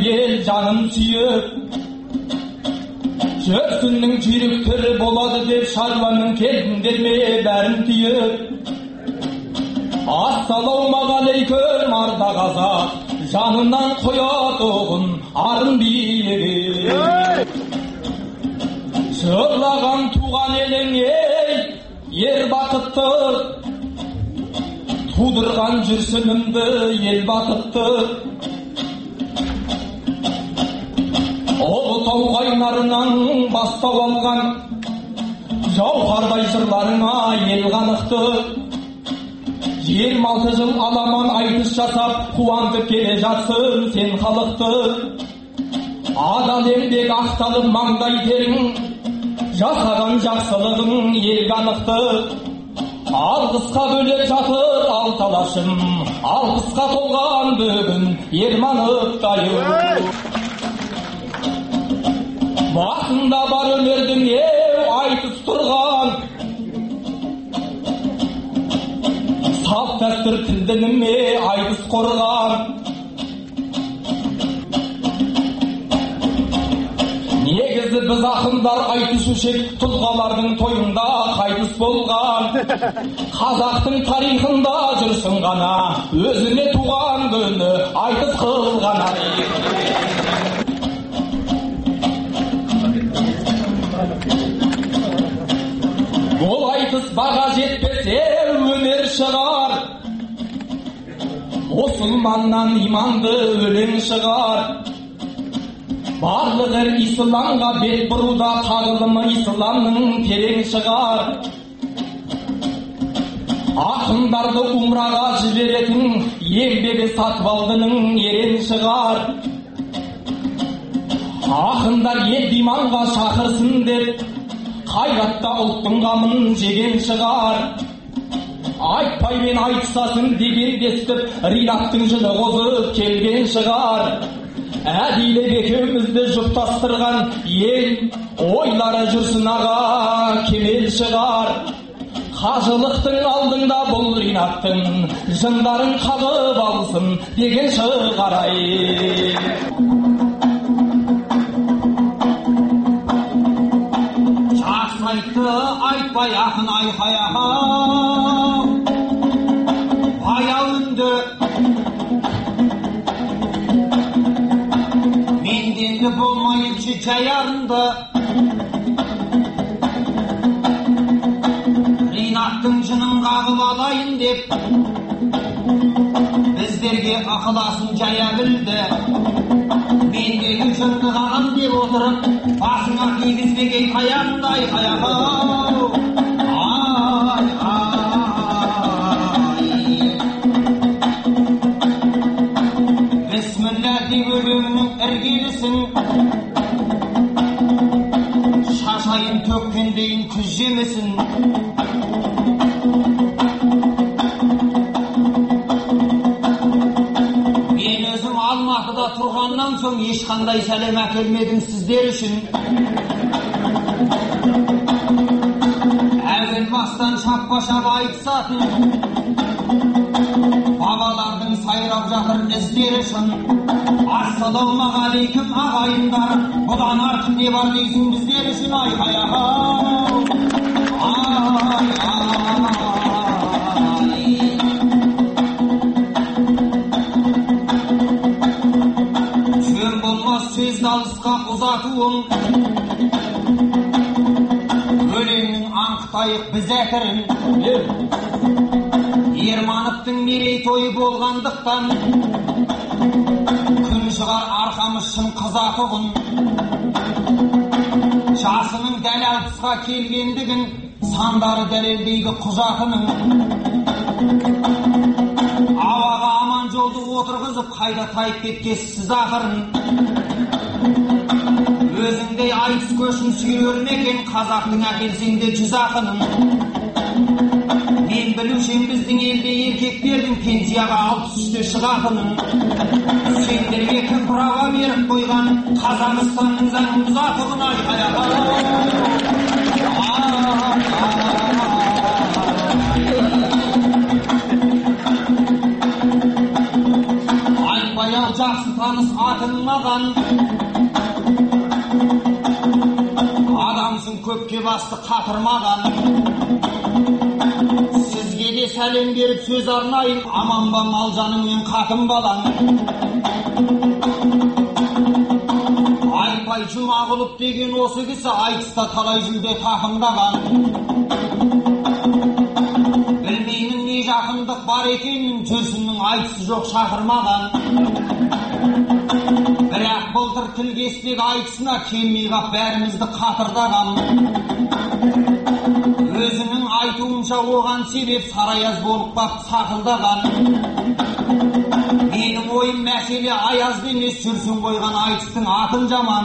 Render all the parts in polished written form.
ел жанын сүйіп, жүрсіннің жүйріктері болады деп шаруаның келдіңдер ме бәрін түйіп. Ассалаумағалейкум арда қазақ, жанынан қоятұғын арын билеге. Жырлаған туған елің ей, ер бақытты, тудырған жүрсінімді ел бақытты. Ұлытау қайнарынан бастау алған жауһардай жырларыңа ел қанықты. 26 жыл аламан айтыс жасап, қуантып келе жатсың сен халықты. Адал еңбек ақталып маңдай терің, жасаған жақсылығың ел қанықты. Алғысқа бөлек жатыр алталашым, алғысқа толған бүгін ерманықтайым. Басында бар өнердің еу айтыс тұрған, салт дәстүр тілдініме айтыс қорған. Негізі біз ақындар айтысушек, тұлғалардың тойында қайтыс болған. Қазақтың тарихында жүрсің ғана, өзіне туған күні айтыс қылған. Ол айтыс баға жетпесе өнер шығар, мұсылманнан иманды өлең шығар. Барлығы исламға бет бұруда, тағылымы исламның терең шығар. Ақындарды умраға жіберетін, еңбегі сатыбалдының ерен шығар. Ақындар ел иманға шақырсын деп, қайратта ұлттың қамын жеген шығар. Айтпаймен айтысасын деген дестіп, Ринаттың жыны қозып келген шығар. Әдилеп екеумізді жұптастырған ел, ойлары жүрсін аға кемел шығар. Қажылықтың алдында бұл Ринаттың жындарын қағып алсын деген шығарай. Айтты айтпай ақын айқаяға, баяу үнді менденді болмайыншы жаярынды. Ринаттың жынын қағып алайын деп біздерге ақыласын жая білді. Мендегі жынды қағым деп отырып, басыңа кигізбеген аяғында айқаяға. Ай, ай. Бісміллә деп өлеңнің іргелісін, шашайын төккендейін күз жемесін. Алматыда тұрғаннан соң ешқандай сәлем әкелмедім сіздер үшін. Әуел бастан шапқа-шап айтысатын, бабалардың сайрап жатыр іздері үшін. Ассалаумағалейкум ағайындар, бұдан артық не бар дейсің біздер үшін айқаяға. Ай, сөзді алысқа ұзатуым, өлеңнің аңқытайық біз әкірін. Ермановтың мерейтойы болғандықтан, күн шығар арқамыз шын қызатуғын. Жасының дәл алпысқа келгендігін, сандары дәлелдейді құжатының. Ауаға аман жолды отырғызып, қайда тайып кеткесіз ақырын. Өзіңдей айтыс көшін сүйермеген қазақтың әкелсеңде 100 ақының. Мен білушем біздің елде еркектердің пенсияға 63-те шығатынын. Сендерге кім права беріп қойған Қазақстанның заңын бұзатұғын айқаяға. Айтпай-ақ жақсы таныс аты айтсын маған, адамсың көпке басты қатырмаған. Сізге де сәлем беріп сөз арнайын, аман ба мал жаның мен қатын балаң. Айтбай Жұмағұлов деген осы кісі айтыста талай жүлде тақымдаған. Білмеймін не жақындық бар екенін, жүрсіннің айтысы жоқ шақырмаған. Бірақ былтыр Тілгесбек айтысына келмей қап бәрімізді қатырдаған. Өзінің айтуынша оған себеп Сараяз болып қап сақылдаған. Менің ойым мәселе аязды емес, жүрсін қойған айтыстың атын жаман.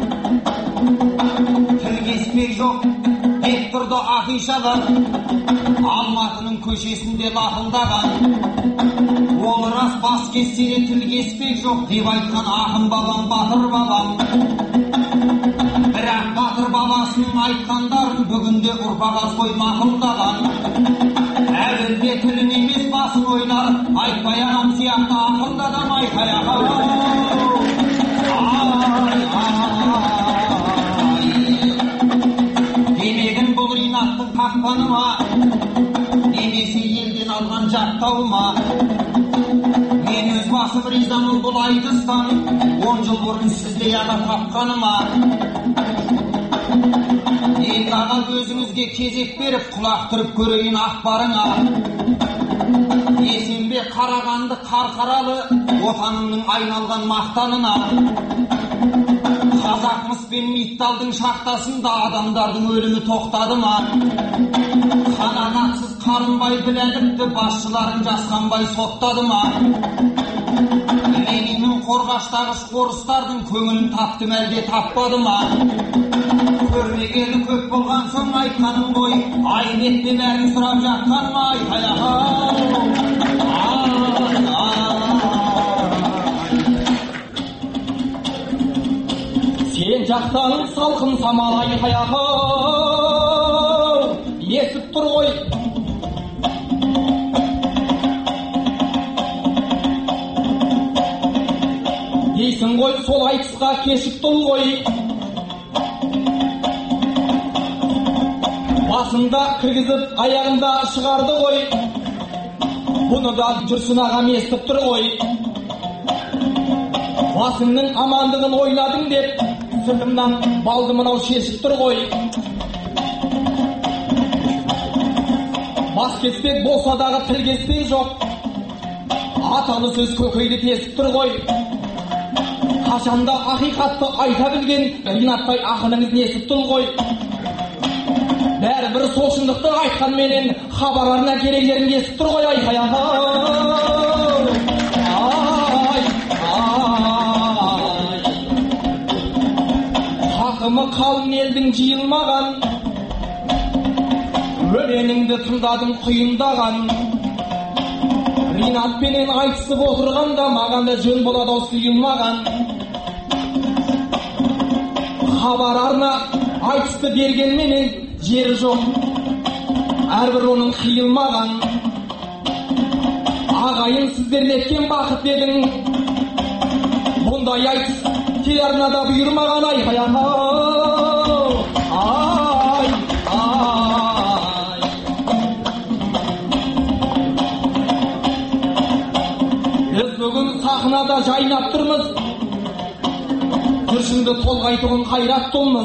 Тілгесбек жоқ деп тұрды ақишалар, Алматының көшесінде лақылдаған. Ол рас бас кессе де Тілгесбек жоқ деп айтқан ақын бабам, батыр бабам. Бірақ батыр бабасының айтқандарын бүгінде ұрпақ аз қойып мақұлдаған. Әуелде тілін емес басын ойлар, айтбай ағам сияқты ақылдадан айқай ағау. Демегін бұл ринаттың қақпаны ма, немесе елден алған жаттау ма? Мен өз басым ризамын бұл айтыстан, 10 жыл бұрын сіздей ада тапқаныма. Енді аға өзіңізге кезек беріп, құлақ тұрып көрейін ақбарыңа. Есенбе Қарағанды қарқаралы, отанымның айналған мақтанына. Қазақмыс пен Митталдың шақтасында адамдардың өлімі тоқтады ма? Қанағатсыз Қарынбай Біләдіпті басшыларын Жасқанбай соттады ма? Лениннің қорғаштағыш орыстардың көңілін тапты әлде таппады ма? Көрмегені көп болған соң айтқаным ғой, айнетте бәрін сұрап жатқан ма? Айқай ағау. Сен жақтан салқын самал айқай ағау, есіп тұр ғой. Дейсің ғой сол айтысқа кешіп тұл ғой. Басында кіргізіп аяғында шығарды ғой. Бұны да жүрсін ағам естіп тұр ғой. Басыңның амандығын ойладың деп, сыртымнан балды мынау шешіп тұр ғой. Бас кеспек болса дағы тіл кеспек жоқ. Аталы сөз көкейді тесіп тұр ғой. Қашанда ақиқатты айта білген Ринаттай ақыныңыз несіп тұр ғой. Бәрі бір сол шындықты айтқан менен хабарарына керек жерін кесіп тұр ғой. Айқай ағау. Хақымы қалың елдің жиылмаған, өлеңіңді тыңдадым құйындаған. Ринатпенен айтысып отырғанда маған да жөн болады ау сыйылмаған. Хабарарына айтысты бергенменен жері жоқ, әрбір оның қиылмаған. Ағайын сіздер неткен бақыт дедің, бұндай айтыс телеарнада бұйырмаған. Айқай ағау. Біз бүгін сахнада жайнап тұрмыз, күршіңді толғайтұғын қайрат толмыз.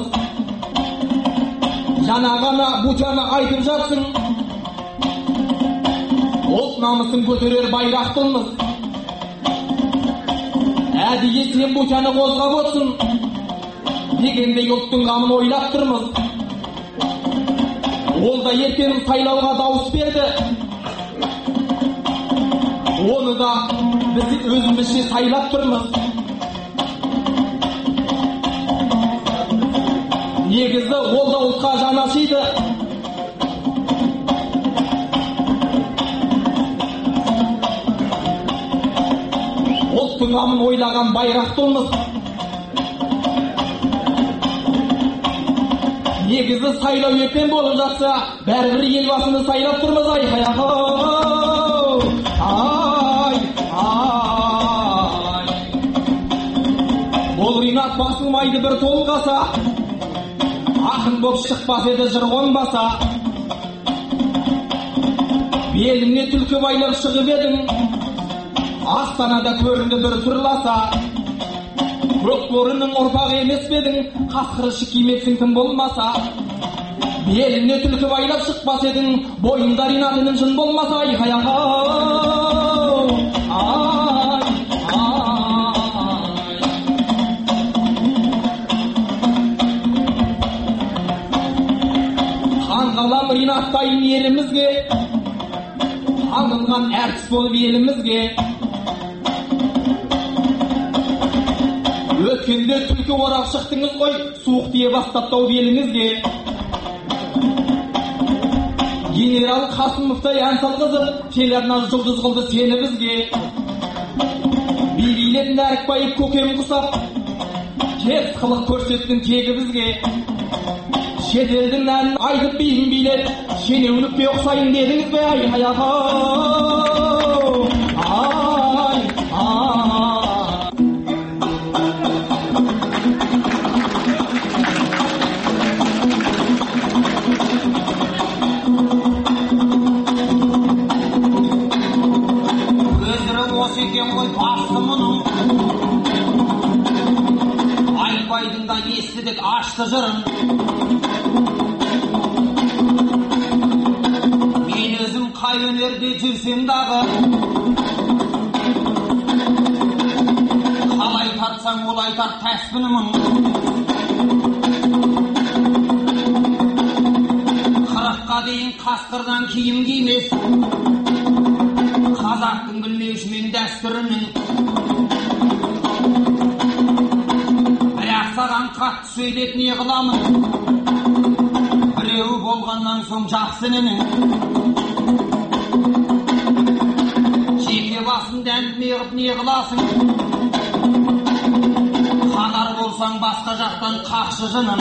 Жаңа ғана Бучаны айтып жатсың, ұлт намысын көтерер байрақ тұлмыз. Әдейі сен Бучаны қозғап отсын, дегендей ұлттың қамын ойлап тұрмыз. Ол да ертең сайлауға дауыс берді, оны да біз өзімізше сайлап тұрмыз. Негізі ол да ұлтқа жанашиды. Ұлттың қамын ойлаған байрақ тұлмыз. Негізі сайлау ертең болып жатса, бәрібір елбасыны сайлап тұрмыз. Айқай ағау. Бұл ринат басылмайды бір толғаса, ақын боп шықпас еді жыр қонбаса. Беліңе түлкі байлап шығып едің, астанада көрінді бір тұрласа. Көкбөрінің ұрпағы емес пе едің, қасқыры кимексің тым болмаса. Беліңе түлкі байлап шықпас едің, бойында ринатының жын болмаса. Ай, Қанғалам ринаттайын елімізге, танылған әртіс болып елімізге. Өткенде түлкі орап шықтыңыз ғой, суық тие бастаптау беліңізге. Генерал Қасымовтай ән салғызып, телеарна жұлдыз қылды сені бізге. Билетін Әрікбаев көкем құсап, теріс қылық көрсеттің тегі бізге. Шетелдің әнін айтып биін билеп, шенеунікке ұқсайын дедіңіз бе? Екен ғой басы мұның, Айтбайдың да естідік ашты жырын. Мен өзім қай өнерде жүрсем дағы, қалай тартсаң олай тарт тәспінімін. 40-қа дейін қасқырдан киім кимес, қазақтың білмеушімен дәстүрінің. Бірақ саған қатты сөйлеп не қыламын, біреуі болғаннан соң жақсынының. Жеке басын дәмді не қыласың, қанар болсаң басқа жақтан қақшы жынын.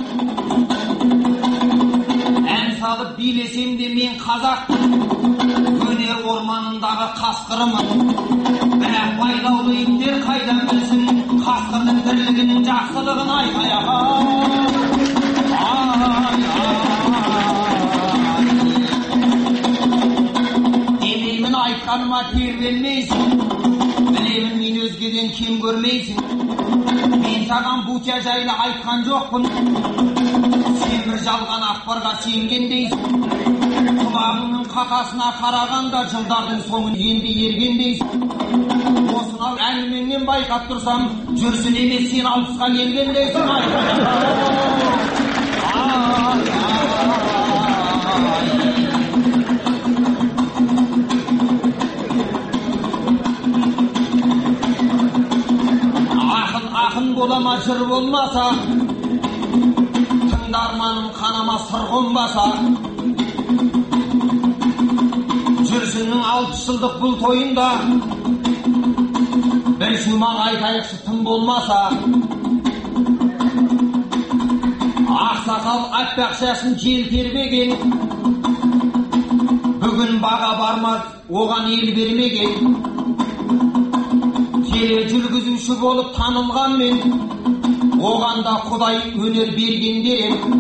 Ән салып билесем де мен қазақтың, өнер орманындағы қасқырымын. Бірақ байлаулы иттер қайдан білсін, қасқырдың тірлігінің жақсылығын. Демеймін айтқаныма тербелмейсің, білемін мен өзгеден кем көрмейсің. Мен саған Бутя жайлы айтқан жоқпын, сен бір жалған ақпарға сенгендейсің. Құлағыңның қақасына қарағанда жылдардың соңын енді ергендейсің. Осынау әңгімеңнен байқап тұрсам, жүрсін емес сен алпысқа келгендейсің. Ақын болама жыр болмаса, тыңдарманым қанама сыр қонбаса. Жүрсіннің 60 жылдық бұл тойында, бір шумақ айтайықшы тым болмаса. Ақсақал аппақ шашын жел тербеген, бүгін баға бармaz, оған ел бермеген. Теле жүргізуші болып танылғанмен, оған да Құдай өнер берген дерем.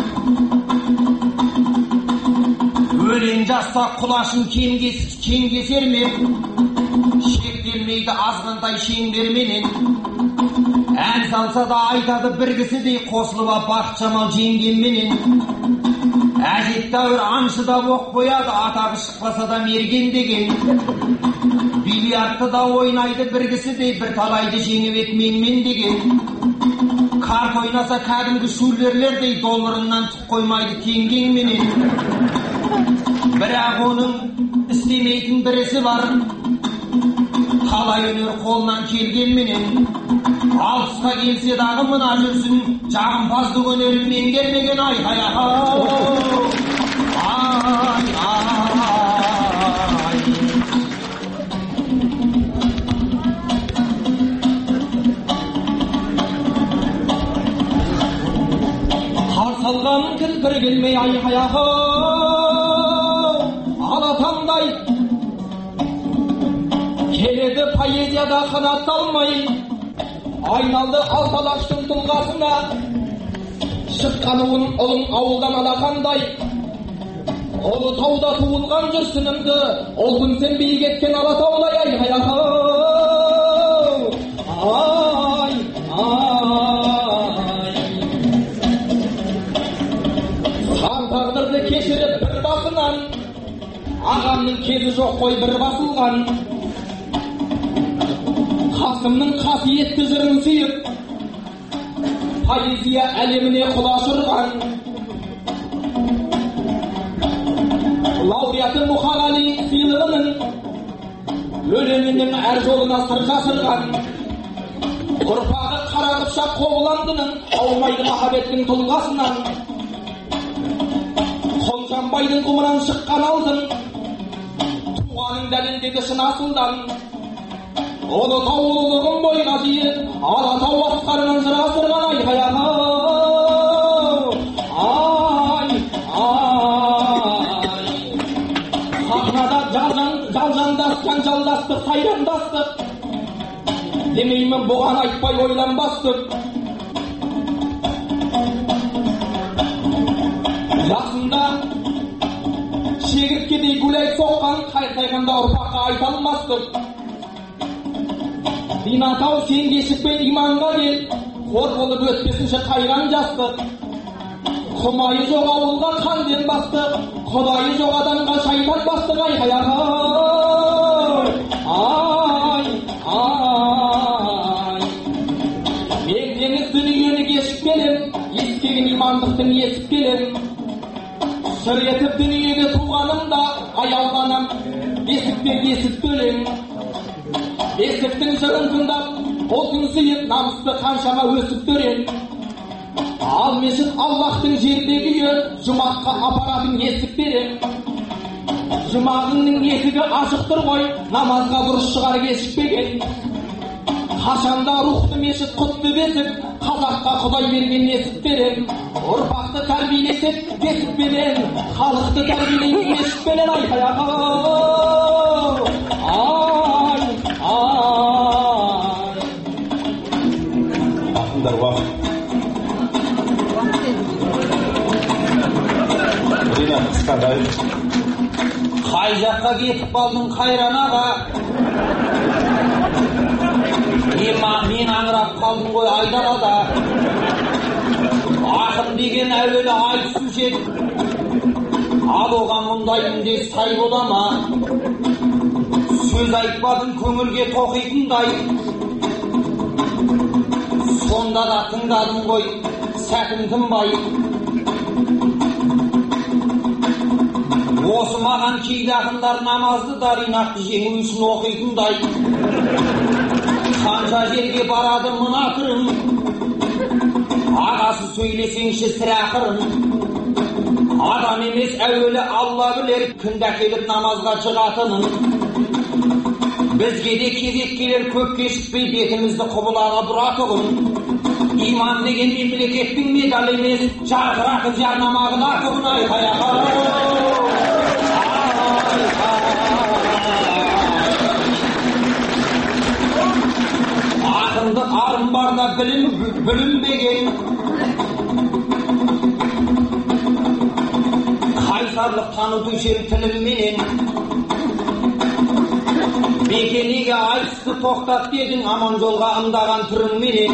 Өлең жаста құлашын кеңгесер ме, шектелмейді азғынтай шеңберменен. Ән салса да айтады бір кісідей, қосылыба Бақытжамал жеңгенменен. Әжеттәуір аңшыда оқ қояды, атағы шықпаса да мерген деген. Бильярдты да ойнайды бір кісідей, бір талайды жеңіп етменмен деген. Карт ойнаса кәдімгі шулерлердей, долларынан түк қоймайды теңгеңменен. Бірақ оның істемейтін бірісі бар, талай өнер қолынан келгенменен. 60-қа келсе дағы мына жүрсін, жағымпаздық өнерін меңгермеген. Салған кілпір келмей айқаяғы алатамдай келеді поэзияда қанат алмай, айналды алталаштың тұлғасына, шыққан ұлым ауылдан алақандай, ұлы тауда туылған жүрсінімді, ұлдың сен биік еткен алатаулай, ай, хан тағдырды кешіріп бір басынан, ағамның кезі жоқ қой бір басылған, Қасымның қасиетті жырын сүйіп, поэзия әлеміне құлаш ұрған, лауреаты Мұқағали сыйлығының өлеңінің әр жолына сыр жасырған, ұрпағы қара қыпшақ қобыландының аумайды махаббеттің тұлғасынан, Қолжанбайдың құмынан шыққан алтын, туғанын дәлелдеді шын асылдан, Ұлытау ұлылығын бойға жиып, Алатау асқарынан жыр асырған айқаяғы. Сахнада жалжандасқан жалдастық, сайрандастық, демеймін бұған айтпай ойланбастық. Жасында шегірткедей гүлай соққан, қайқайғанда ұрпаққа айталмастық. Бинатау сен кешікпен иманға кел, қор болып өтпесінші қайран жастық. Құмайы жоқ ауылға қанден бастық, құдайы жоқ адамға шайтан бастық. Айқаяғы, Меңдеңіз дүниені кешіп келем, ескегін имандықтың есіп келем. Шыр етіп дүниеге туғанымда, аяуланам, есікте есіп бөлем. Есіктің жырын тыңдап, отын сүйіп, намысты қаншама өсіп төрем. Ал мешіт Аллахтың жердегі үйі, жұмаққа апаратың есіп берем. Жұмағыңның есігі ашық тұр ғой, намазға бұрыш шығар кешікпеген. Қашанда рухты мешіт құтты бесік, қазаққа құдай берген несіп берем. Ұрпақты тәрбиелесек кесіппенен, халықты тәрбиелейміз мешітпенен. Айқаяғы, Ақындар уақыт. Рина қысқа дайын. Қай жаққа кетіп қалдың Қайран аға? Мен аңырап қалдым ғой айдалада. Ақын деген әуелі айтысушы еді, ал оған мұндайым де сай бола ма? Сөз айтпадың көңілге тоқитындай, сонда да тыңдадым ғой сәтім тынбай. Осы маған кейде ақындар намазды да ринатты жеңу үшін оқитындай. Қанша жерге барады мына түрің, ағасы сөйлесеңші сірә ақырын. Адам емес әуелі Алла білер, күнді әкеліп намазға жығатынын. Бізге де кезек келер көп кешікпей, бетімізді құбылаға бұратығын. Иман деген мемлекеттің медалі емес, жарқыратып жарнамағын атығын. Айқаяға, ақынды арым барда білінбеген, қайсарлық танытушы тілімменен. Бекенеге айтысты тоқтат дедің, аман жолға ымдаған түріңменен.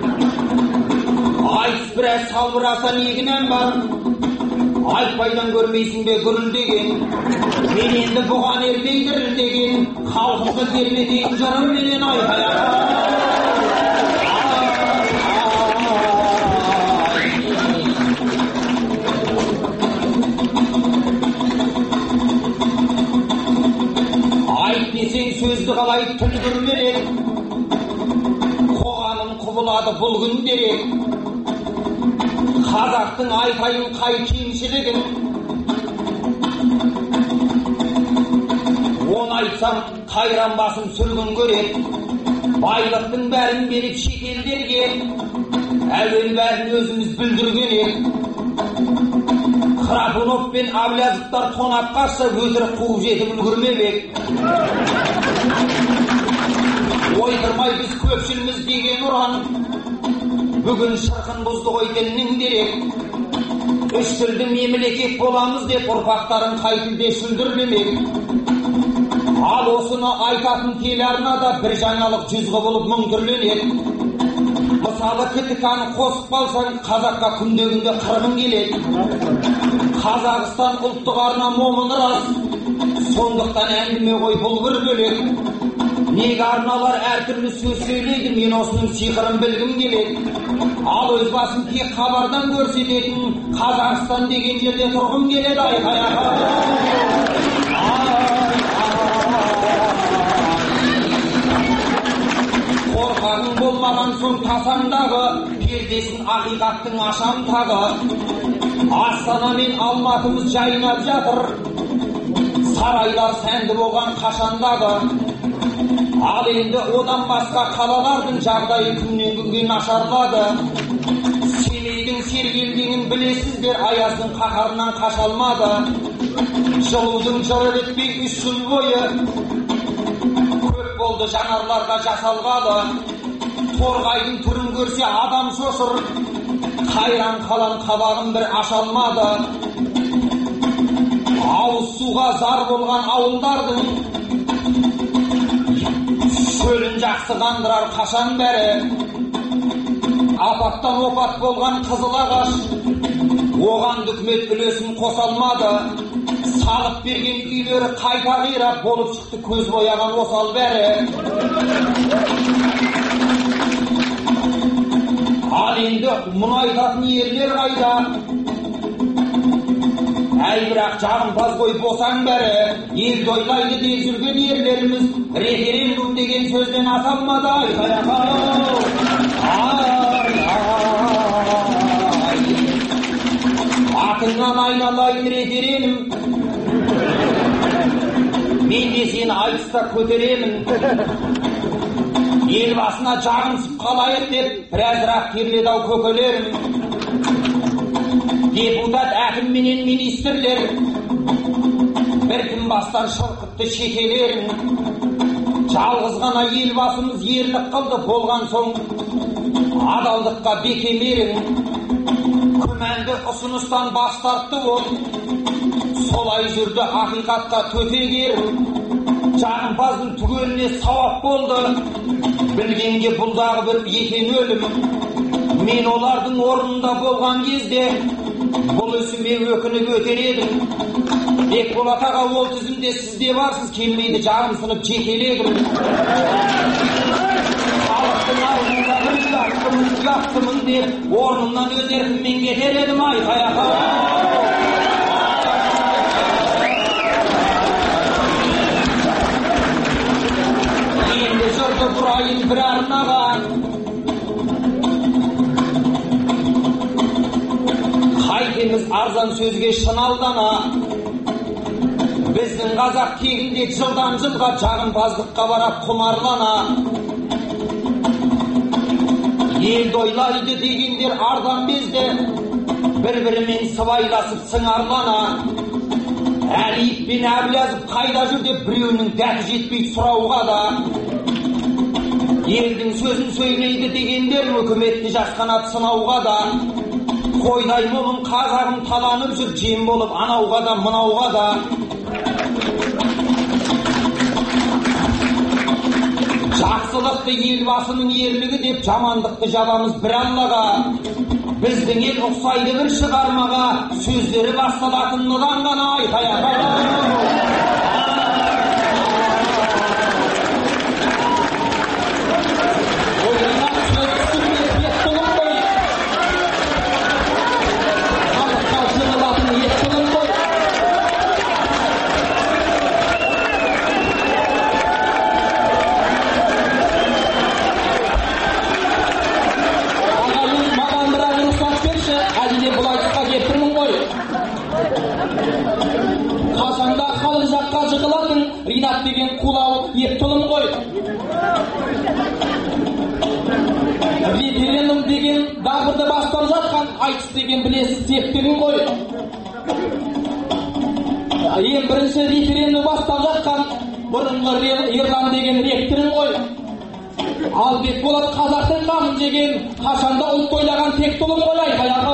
Айтыс біраз салбыраса негінен бар, айтпайдан көрмейсің бе гүрілдеген. Мен енді бұған ердей дірілдеген, халқымды тербетейін жырымменен. Айқаяға, айт десең сөзді қалай түлгірменен, қоғамын құбылады бұл күндерек. Қазақтың айтайын қай кемшілігін, оны айтсам Қайран басын сүргін көрек. Байлықтың бәрін беріп шетелдерге, әуел бәрін өзіміз бүлдірген ек. Храпунов пен Әблязовтар тонап қашса, өтірік қуып жетіп үлгірмеп ек. ойдырмай біз көпшіліміз деген ұран бүгін шырқын бұзды ғой діннің дерек. Үш тілді мемлекет боламыз деп ұрпақтарын қай тілде шүлдірлемек. Ал осыны айтатын телеарнада бір жаңалық жүз құбылып мың түрленеді. Мысалы ктк-ны қосып қалсаң қазаққа күнде-күнде қырғын келеді. Қазақстан ұлттық арна момыны рас, сондықтан әңгіме ғой бұл бір бөлек. Неге арналар әртүрлі сөз сөйлейді, мен осының сиқырын білгім келеді. Ал өз басым тек хабардан көрсететін Қазақстан деген жерде тұрғым келеді. Қорқағың болмаған соң тасаңдағы пердесін ақиқаттың ашам тағы. Астана мен Алматымыз жайнап жатыр, сарайлар сәнді болған қашандағы. Ал енді одан басқа қалалардың жағдайы күннен күнге нашарлады. Семейдің сергелдеңін білесіздер, Аяздың қаһарынан қаша алмады. Жылудың жылы бітпей 3 жыл бойы көп болды жанарларға жасалғалы. Торғайдың түрін көрсе адам шошыр, қайран қалан қабағын бір аша алмады. Ауыз суға зар болған ауылдардың шөлін жақсы қандырар қашан бәрі. Апаттан опат болған Қызылағаш, оған үкімет үлесін қоса алмады. Салып берген үйлері қайта қирап болып шықты көз бояған осал бәрі. Ал енді мұнайтатын ерлер қайда? Әй бірақ жағымпаз ғой босаң бәрі. Елді ойлайды деп жүрген ерлеріміз референдум деген сөзден аталмады. Атыңнан айналайын референдум, мен де сені айтыста көтеремін. Елбасына жағымсып қалайық деп біразырақ терледі-ау көкелерім. Депутат, әкім менен министрлер бір күн бастан шырқытты шекелерін. Жалғыз ғана елбасымыз ерлік қылды, болған соң адалдыққа бекемерін. Күмәнді ұсыныстан бас тартты ол, солай жүрді ақиқатқа төтегерін. Жағымпаздың түгеліне сауап болды, білгенге бұлдағы бір екен өлім. Мен олардың орнында болған кезде бұл ісіме өкініп өтер едім. Бекболат аға, ол тізімде сіз де барсыз, келмейді жарымсынып жекелегім. Халықтың алдында бір ұяттымын деп орнымнан өз еркіммен кетер едім. Енді жұрды бұрайын бір арнаға, қайтеміз арзан сөзге шын алдана. Біздің қазақ тегінде жылдан жылға жағымпаздыққа барап құмарлана. Елді ойлайды дегендер ардан безді, бір-бірімен сыбайласып сыңарлана. Әлиев пен Әблязов қайда жүр деп біреуінің дәті жетпей сұрауға да. Елдің сөзін сөйлейді дегендер үкіметті жасқанат сынауға да. Қойдай молым қазағым таланып жүр, жем болып анауға да мынауға да. Жақсылықты елбасының ерлігі деп жамандықты жабамыз бір аллаға. Біздің ел ұқсайды бір шығармаға, сөздері басталатын ныдан ғана айқаяға. Ринат деген қулау ептілім ғой. Референдум деген дабырды бастап жатқан, айтыс деген білесіз септігін ғой. Ең бірінші референдум бастап жатқан бұрынғы Ерлан деген ректорын ғой. Ал Бекболат қазақтың қамын жеген, қашанда ұлт ойлаған тек тұлым ойлай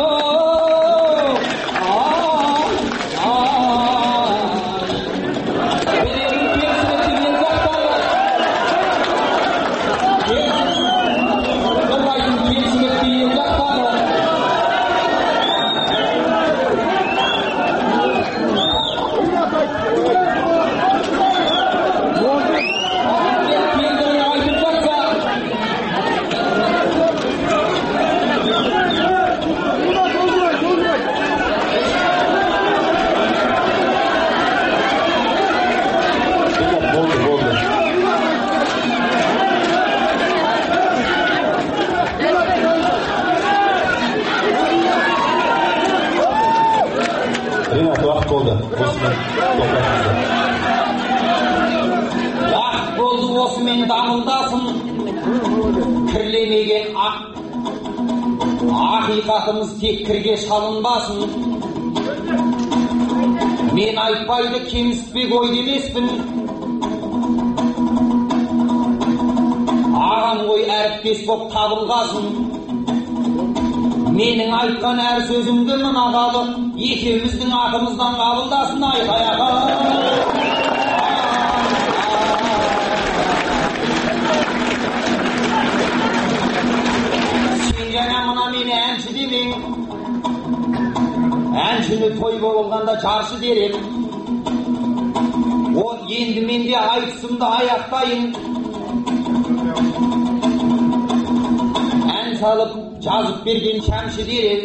Ринат, уақыт болды. Уақыт болды, осымен дамылдасын. Кірлемеген ақиқатымыз тек кірге шалынбасын. Мен айтпайды кеміспек ойды емеспін. Ағам ғой әріптес боп табылғасын. Менің айтқан әр сөзімді мына халық екеуміздің атымыздан қабылдасын. Айқай-аға. Сен жаңа мына мені әнші демең. Әншіні той болғанда жаршы дерем. Ол енді менде айтысымды аяқтайын. Ән салып жазып берген шәмші дерем.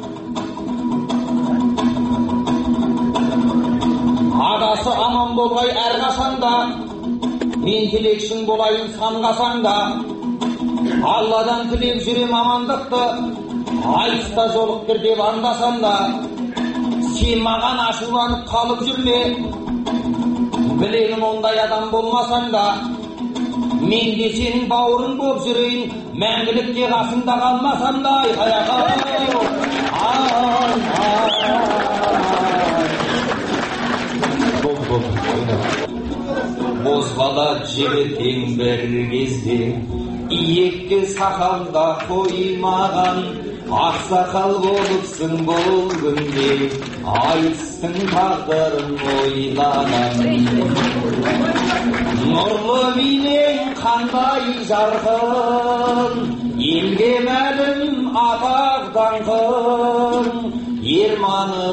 Адасы аман болғай әрқашанда. Мен тілекшің болайын самғасаңда. Алладан тілеп жүрем амандықты. Айтыста жолықтыр деп андасанда. Сен маған ашуланып қалып жүрме. Білемін ондай адам болмасаңда. Мен де сенің бауырың боп жүрейін. Мәңгілікке қасында қалмасам да. Айқай-аға. Бозбала жігітең бір кезде иекке сақалда қоймаған. Ақсақал болыпсың бұл күнде айтыстың тағдырын ойлаған. Нұрлы бейнең қандай жарқын, елге мәлім атақ даңқың. Ерманы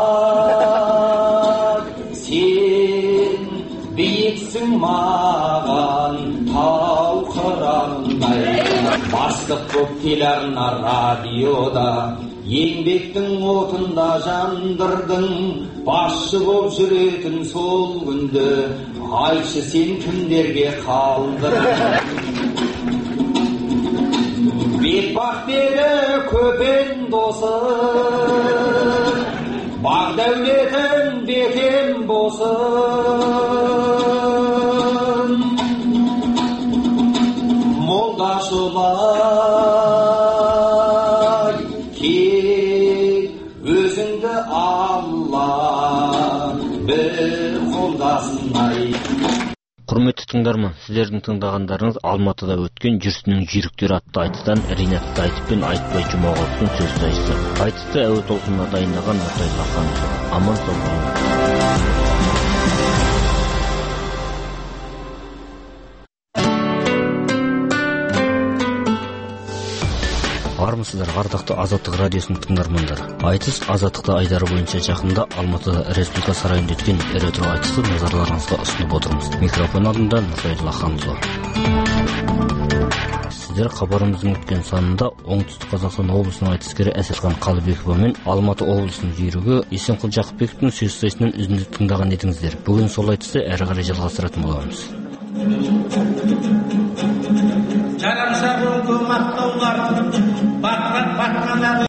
бар сен биіксің маған тау қырандай. Бастық боп телеарна радиода еңбектің отында жандырдың. Басшы боп жүретін сол күнді айтшы сен кімдерге қалдырдың. Бетбақ бері көпен досын, бақ дәулетін бекем босын. Молдашылай кел өзіңді Алла бір қолдасын-ай. Құрметті тыңдарман, сіздердің тыңдағандарыңыз Алматыда өткен жүрсіннің жүйріктері атты айтыстан Ринат Айтып пен Айтбай Жұмағұловтың сөз сайысы. Айтысты әуе толқынына дайындаған Нұртай Лаханов. Аман сау болыңыздар. Армысыздар, ардақты Азаттық радиосының тыңдармандары. Айтыс Азаттықта айдары бойынша жақында Алматыда Республика сарайында өткен ретро айтысты назарларыңызға ұсынып отырмыз. Микрофон алдында Нұртай Лаханов. Сіздер хабарымыздың өткен санында Оңтүстік Қазақстан облысының айтыскері Әселхан Қалыбекова мен Алматы облысының жүйрігі Есенқұл Жақыпбековтің сөз сайысынан үзінді тыңдаған едіңіздер. Бүгін сол айтысты әрі қарай жалғастыратын боламыз. Жарамса бұл мақтаулар, батқан